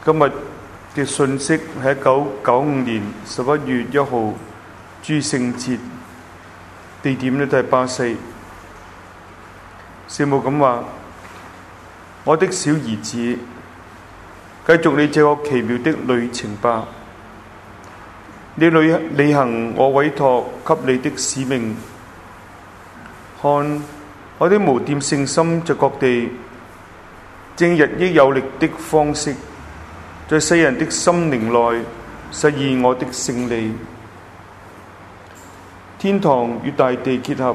今日嘅信息係1995年11月1號諸聖節，地點呢都係巴西。聖母咁話：我的小兒子，繼續你這個奇妙的旅程吧，你履行我委託給你的使命。看，我的無玷聖心在各地正日益有力的方式，在世人的心靈內實現我的勝利。天堂與大地結合，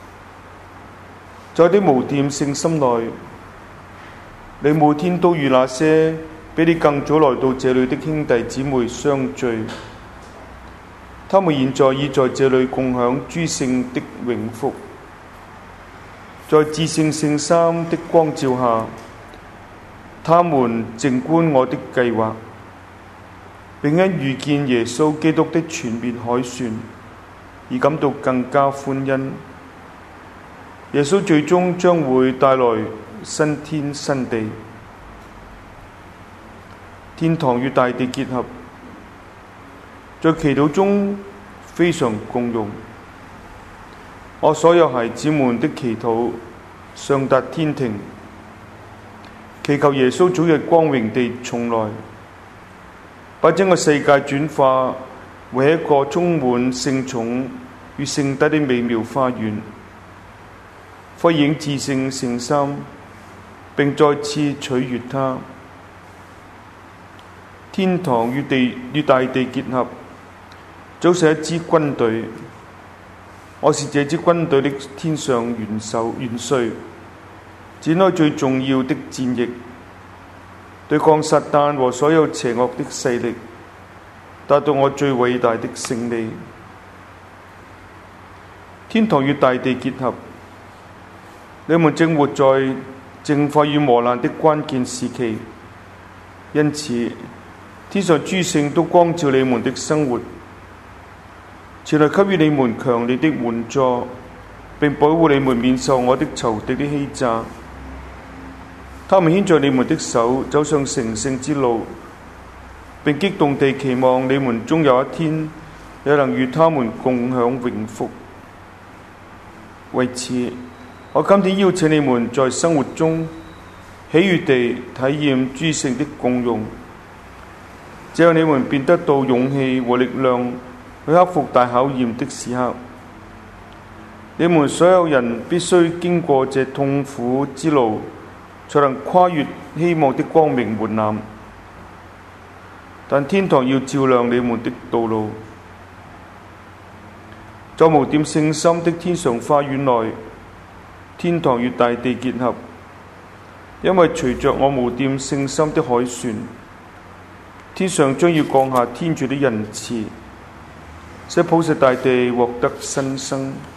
在你無玷聖心內，你每天都與那些比你更早來到這裏的兄弟姊妹相聚，他們現在已在這裏共享諸聖的榮福。在至聖聖三的光照下，他們靜觀我的計劃，並因遇見耶穌基督的全面凱旋而感到更加歡欣。耶穌最終將會帶來新天新地，天堂與大地結合，在祈禱中非常共融。我所有孩子們的祈禱上達天庭，祈求耶穌早日光榮地重來，把整個世界轉化為一個充滿聖寵與聖德的美妙花園，輝映至聖聖三，並再次取悅他。天堂與大地結合，組成一支軍隊。我是這支軍隊的天上元帥，展開最重要的戰役，對抗撒旦和所有邪惡的勢力，達到我最偉大的勝利。天堂與大地結合，你們正活在淨化與磨難的關鍵時期，因此天上諸聖都光照你們的生活，前來給予你們強烈的援助，並保護你們免受我的仇敵的欺詐。他們牽着你們的手走上成聖之路，並激動地期望你們終有一天也能與他們共享榮福。為此，我今天邀請你們在生活中喜悅地體驗諸聖的共融，這樣你們便得到勇氣和力量去克服大考驗的時刻。你們所有人必須經過這痛苦之路，才能跨越希望的光明門檻。但天堂要照亮你們的道路。在無玷聖心的天上花園內，天堂與大地結合，因為隨着我無玷聖心的凱旋，天上將要降下天主的仁慈，使普世大地獲得新生。